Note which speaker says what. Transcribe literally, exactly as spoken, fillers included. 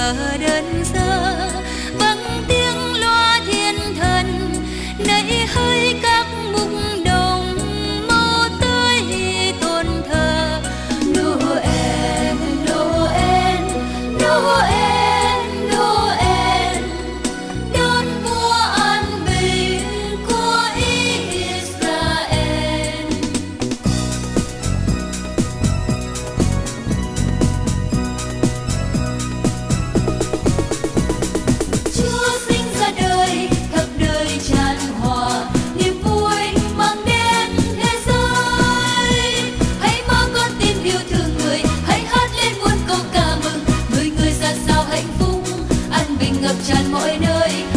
Speaker 1: ở đơn sơ vang tiếng loa thiên thần nảy hơi các mục đồng mơ tới tôn thờ Noel Noel Noel Noel đón mùa an bình của Israel. Chúa sinh ra đời, khắp đời tràn hòa, niềm vui mang đến thế giới. Hãy mang con tim yêu thương người, hãy hát lên muôn câu ca mừng. Người người ra sao hạnh phúc, an bình ngập tràn mọi nơi.